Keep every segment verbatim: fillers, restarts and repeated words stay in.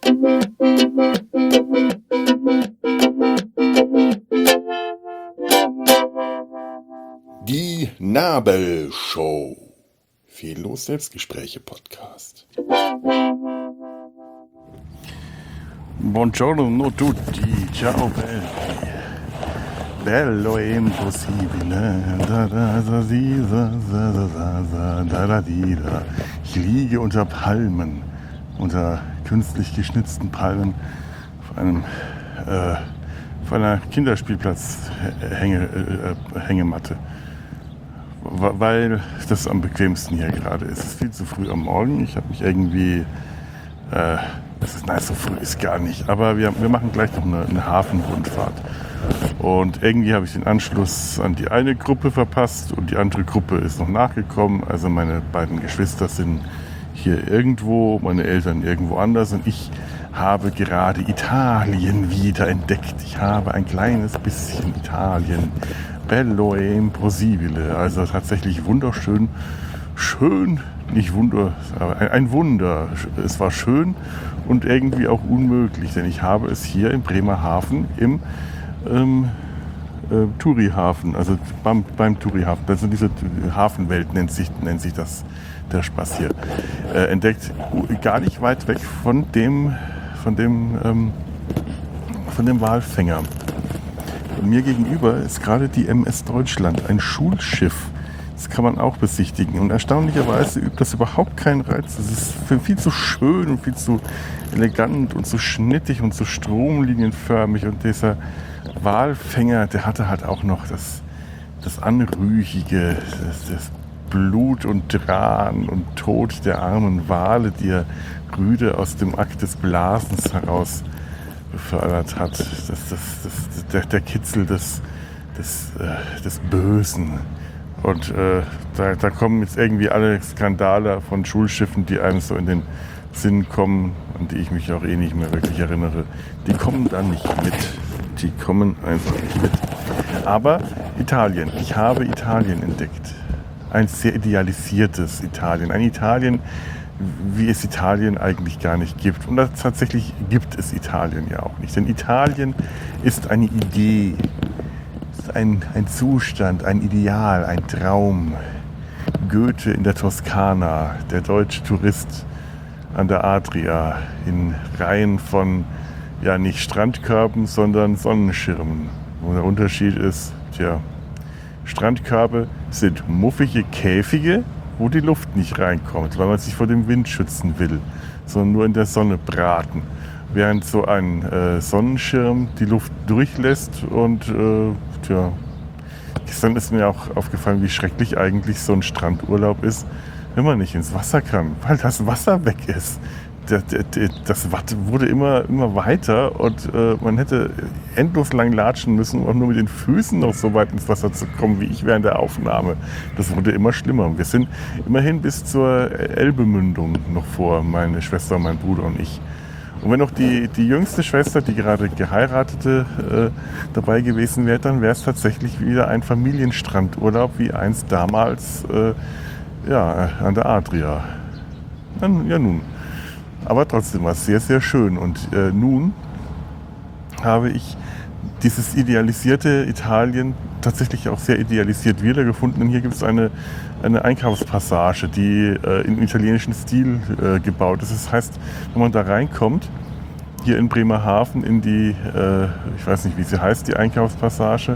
Die Nabelshow. Fehllos Selbstgespräche Podcast. Buongiorno tutti, ciao belli, bello e impossibile, da da da di, da da da da da da di, da. Ich liege unter Palmen, unter künstlich geschnitzten Palmen auf einem äh, auf einer Kinderspielplatz-Hängematte, weil das am bequemsten hier gerade ist. Es ist viel zu früh am Morgen. Ich habe mich irgendwie äh, Das ist, nein, so früh ist gar nicht. Aber wir, wir machen gleich noch eine, eine Hafenrundfahrt. Und irgendwie habe ich den Anschluss an die eine Gruppe verpasst und die andere Gruppe ist noch nachgekommen. Also meine beiden Geschwister sind hier irgendwo, meine Eltern irgendwo anders. Und ich habe gerade Italien wieder entdeckt. Ich habe ein kleines bisschen Italien. Bello e impossibile. Also tatsächlich wunderschön. Schön, nicht Wunder, aber ein, ein Wunder. Es war schön und irgendwie auch unmöglich, denn ich habe es hier in Bremerhaven im ähm, äh, Tourihafen, also beim, beim Tourihafen, also diese Hafenwelt nennt sich, nennt sich das, der Spaß hier, äh, entdeckt, gar nicht weit weg von dem, von dem, ähm, von dem Walfänger. Und mir gegenüber ist gerade die M S Deutschland, ein Schulschiff. Das kann man auch besichtigen. Und erstaunlicherweise übt das überhaupt keinen Reiz. Es ist viel zu schön und viel zu elegant und so schnittig und so stromlinienförmig. Und dieser Walfänger, der hatte halt auch noch das, das Anrüchige, das, das Blut und Tran und Tod der armen Wale, die er rüde aus dem Akt des Blasens heraus befördert hat. Das, das, das, der, der Kitzel des, des, äh, des Bösen. Und äh, da, da kommen jetzt irgendwie alle Skandale von Schulschiffen, die einem so in den Sinn kommen, an die ich mich auch eh nicht mehr wirklich erinnere. Die kommen da nicht mit. Die kommen einfach nicht mit. Aber Italien. Ich habe Italien entdeckt. Ein sehr idealisiertes Italien. Ein Italien, wie es Italien eigentlich gar nicht gibt. Und das, tatsächlich gibt es Italien ja auch nicht. Denn Italien ist eine Idee. Ein, ein Zustand, ein Ideal, ein Traum. Goethe in der Toskana, der deutsche Tourist an der Adria, in Reihen von, ja nicht Strandkörben, sondern Sonnenschirmen. Wo der Unterschied ist, tja, Strandkörbe sind muffige Käfige, wo die Luft nicht reinkommt, weil man sich vor dem Wind schützen will, sondern nur in der Sonne braten. Während so ein äh, Sonnenschirm die Luft durchlässt und äh, tja, gestern ist mir auch aufgefallen, wie schrecklich eigentlich so ein Strandurlaub ist, wenn man nicht ins Wasser kann, weil das Wasser weg ist. Der, der, der, das Watt wurde immer, immer weiter und äh, man hätte endlos lang latschen müssen, um auch nur mit den Füßen noch so weit ins Wasser zu kommen, wie ich während der Aufnahme. Das wurde immer schlimmer. Wir sind immerhin bis zur Elbemündung noch vor, meine Schwester, mein Bruder und ich. Und wenn noch die, die jüngste Schwester, die gerade geheiratete, äh, dabei gewesen wäre, dann wäre es tatsächlich wieder ein Familienstrandurlaub, wie einst damals äh, ja, an der Adria. Dann, ja nun. Aber trotzdem war es sehr, sehr schön. Und äh, nun habe ich dieses idealisierte Italien tatsächlich auch sehr idealisiert wiedergefunden. Und hier gibt es eine, eine Einkaufspassage, die äh, im italienischen Stil äh, gebaut ist. Das heißt, wenn man da reinkommt, hier in Bremerhaven in die, äh, ich weiß nicht, wie sie heißt, die Einkaufspassage,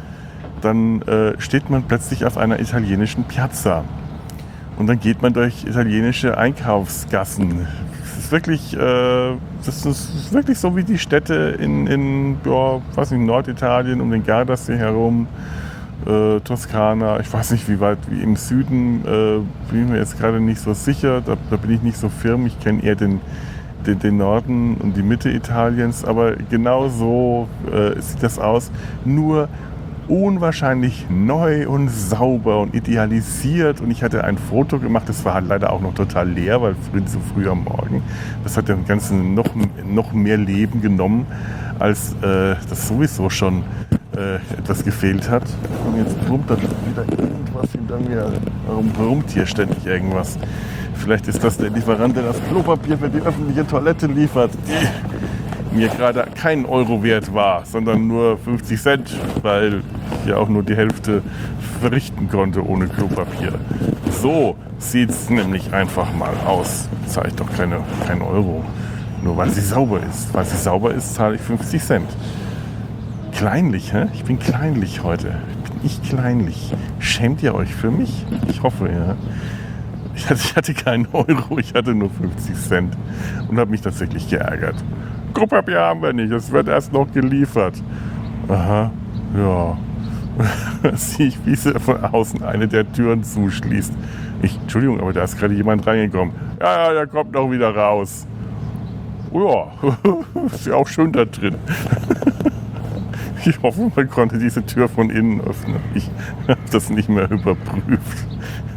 dann äh, steht man plötzlich auf einer italienischen Piazza. Und dann geht man durch italienische Einkaufsgassen. Das ist wirklich, äh, das ist wirklich so wie die Städte in, in ja, weiß nicht, Norditalien, um den Gardasee herum, äh, Toskana. Ich weiß nicht, wie weit, wie im Süden, äh, bin ich mir jetzt gerade nicht so sicher. Da, da bin ich nicht so firm. Ich kenne eher den, den, den Norden und die Mitte Italiens. Aber genau so äh, sieht das aus. Nur unwahrscheinlich neu und sauber und idealisiert. Und ich hatte ein Foto gemacht, das war halt leider auch noch total leer, weil früh, so früh am Morgen. Das hat dem Ganzen noch, noch mehr Leben genommen, als äh, das sowieso schon äh, etwas gefehlt hat. Und jetzt brummt da wieder irgendwas hinter mir. Warum brummt hier ständig irgendwas? Vielleicht ist das der Lieferant, der das Klopapier für die öffentliche Toilette liefert, die mir gerade keinen Euro wert war, sondern nur fünfzig Cent, weil ich ja auch nur die Hälfte verrichten konnte ohne Klopapier. So sieht es nämlich einfach mal aus. Zahle ich doch keine, keinen Euro. Nur weil sie sauber ist. Weil sie sauber ist, zahle ich fünfzig Cent. Kleinlich, hä? Ich bin kleinlich heute. Bin ich kleinlich. Schämt ihr euch für mich? Ich hoffe, ja. Ich hatte, ich hatte keinen Euro, ich hatte nur fünfzig Cent und habe mich tatsächlich geärgert. Klopapier haben wir nicht, es wird erst noch geliefert. Aha, ja. Da sehe ich, wie sie von außen eine der Türen zuschließt. Ich, Entschuldigung, aber da ist gerade jemand reingekommen. Ja, ja, der kommt noch wieder raus. Ja, ist ja auch schön da drin. Ich hoffe, man konnte diese Tür von innen öffnen. Ich habe das nicht mehr überprüft.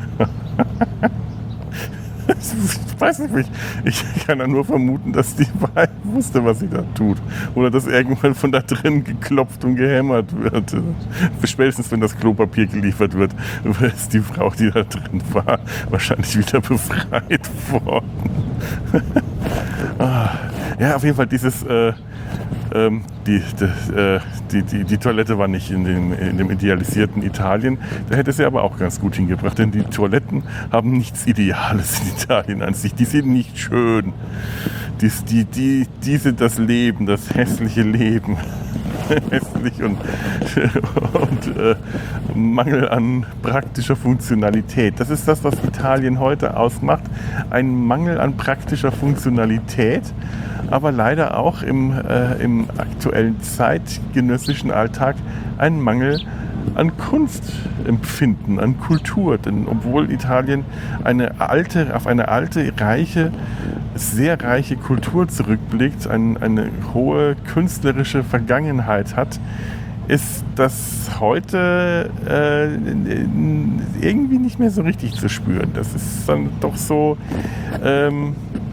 Ich weiß nicht, ich, ich kann ja nur vermuten, dass die wusste, was sie da tut. Oder dass irgendwann von da drin geklopft und gehämmert wird. Spätestens, wenn das Klopapier geliefert wird, ist die Frau, die da drin war, wahrscheinlich wieder befreit worden. Ja, auf jeden Fall dieses... Äh, ähm, die, die, äh, die, die, die Toilette war nicht in dem, in dem idealisierten Italien. Da hätte sie aber auch ganz gut hingebracht, denn die Toiletten haben nichts Ideales in Italien an sich. Die sind nicht schön. Die, die, die, die sind das Leben, das hässliche Leben. Hässlich und, und äh, Mangel an praktischer Funktionalität. Das ist das, was Italien heute ausmacht. Ein Mangel an praktischer Funktionalität, aber leider auch im, äh, im aktuellen zeitgenössischen Alltag ein Mangel an Kunstempfinden, an Kultur. Denn obwohl Italien eine alte, auf eine alte, reiche, sehr reiche Kultur zurückblickt, ein, eine hohe künstlerische Vergangenheit hat, ist das heute äh, irgendwie nicht mehr so richtig zu spüren. Das ist dann doch so... Ähm,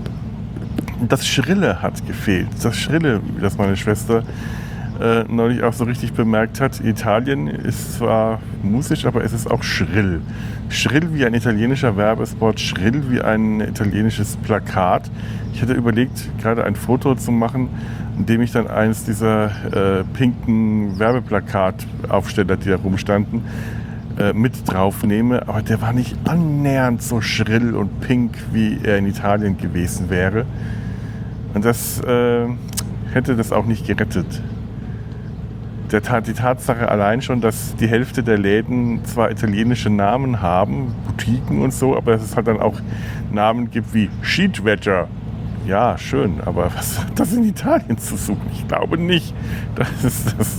Das Schrille hat gefehlt. Das Schrille, wie das meine Schwester äh, neulich auch so richtig bemerkt hat. Italien ist zwar musisch, aber es ist auch schrill. Schrill wie ein italienischer Werbespot, schrill wie ein italienisches Plakat. Ich hatte überlegt, gerade ein Foto zu machen, in dem ich dann eines dieser äh, pinken Werbeplakataufsteller, die da rumstanden, äh, mit drauf nehme. Aber der war nicht annähernd so schrill und pink, wie er in Italien gewesen wäre. Und das äh, hätte das auch nicht gerettet. Der, die Tatsache allein schon, dass die Hälfte der Läden zwar italienische Namen haben, Boutiquen und so, aber dass es halt dann auch Namen gibt wie Schiedwetter. Ja, schön, aber was hat das in Italien zu suchen? Ich glaube nicht, dass es, das,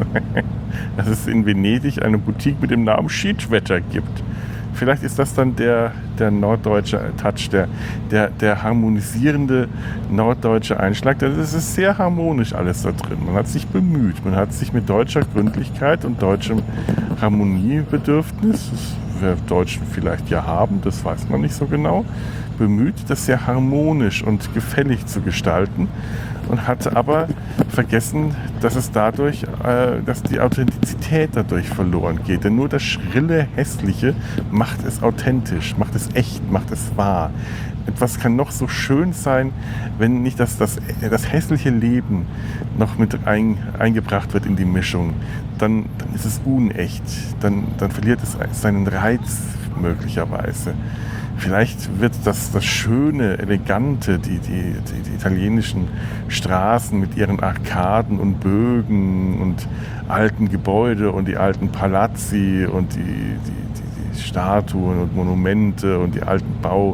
dass es in Venedig eine Boutique mit dem Namen Schiedwetter gibt. Vielleicht ist das dann der, der norddeutsche Touch, der, der, der harmonisierende norddeutsche Einschlag. Das ist sehr harmonisch alles da drin. Man hat sich bemüht. Man hat sich mit deutscher Gründlichkeit und deutschem Harmoniebedürfnis, das wir Deutschen vielleicht ja haben, das weiß man nicht so genau, bemüht, das sehr harmonisch und gefällig zu gestalten. Und hat aber vergessen, dass es dadurch, äh, dass die Authentizität dadurch verloren geht. Denn nur das schrille, hässliche macht es authentisch, macht es echt, macht es wahr. Etwas kann noch so schön sein, wenn nicht das, das, das hässliche Leben noch mit ein, eingebracht wird in die Mischung. Dann, dann ist es unecht, dann, dann verliert es seinen Reiz möglicherweise. Vielleicht wird das, das Schöne, Elegante, die, die, die, die italienischen Straßen mit ihren Arkaden und Bögen und alten Gebäude und die alten Palazzi und die, die, die Statuen und Monumente und die alten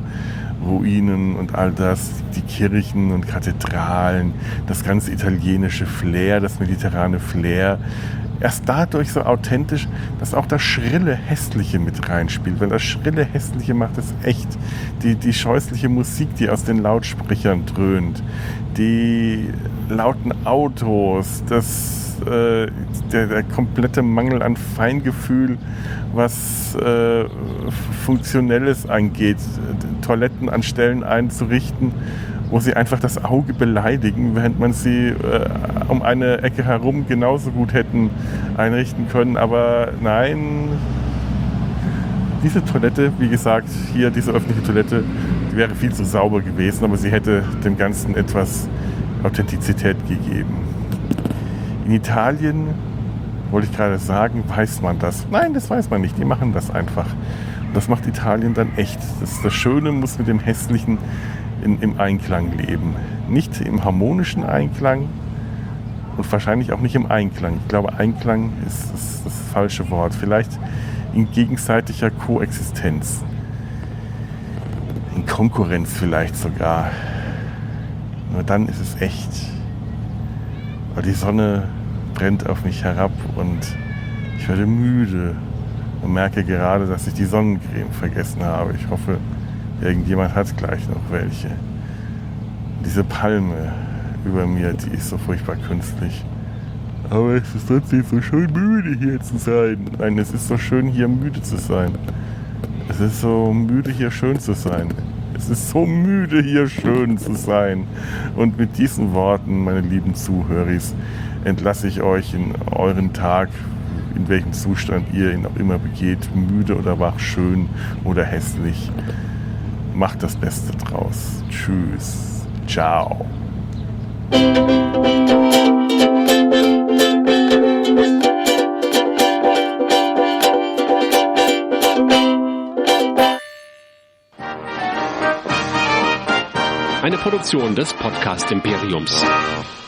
Bauruinen und all das, die Kirchen und Kathedralen, das ganze italienische Flair, das mediterrane Flair, erst dadurch so authentisch, dass auch das schrille, hässliche mit reinspielt. Weil das schrille, hässliche macht es echt. Die, die scheußliche Musik, die aus den Lautsprechern dröhnt, die lauten Autos, das, äh, der, der komplette Mangel an Feingefühl, was äh, Funktionelles angeht, Toiletten an Stellen einzurichten, wo sie einfach das Auge beleidigen, während man sie äh, um eine Ecke herum genauso gut hätten einrichten können. Aber nein, diese Toilette, wie gesagt, hier diese öffentliche Toilette, die wäre viel zu sauber gewesen, aber sie hätte dem Ganzen etwas Authentizität gegeben. In Italien, wollte ich gerade sagen, weiß man das. Nein, das weiß man nicht, die machen das einfach. Und das macht Italien dann echt. Das, das Schöne muss mit dem Hässlichen in, im Einklang leben. Nicht im harmonischen Einklang und wahrscheinlich auch nicht im Einklang. Ich glaube, Einklang ist, ist das falsche Wort. Vielleicht in gegenseitiger Koexistenz. In Konkurrenz vielleicht sogar. Nur dann ist es echt. Weil die Sonne brennt auf mich herab und ich werde müde und merke gerade, dass ich die Sonnencreme vergessen habe. Ich hoffe, irgendjemand hat gleich noch welche. Diese Palme über mir, die ist so furchtbar künstlich. Aber es ist trotzdem so schön müde hier zu sein. Nein, es ist so schön hier müde zu sein. Es ist so müde hier schön zu sein. Es ist so müde hier schön zu sein. Und mit diesen Worten, meine lieben Zuhöris, entlasse ich euch in euren Tag, in welchem Zustand ihr ihn auch immer begeht, müde oder wach, schön oder hässlich. Macht das Beste draus. Tschüss. Ciao. Eine Produktion des Podcast Imperiums.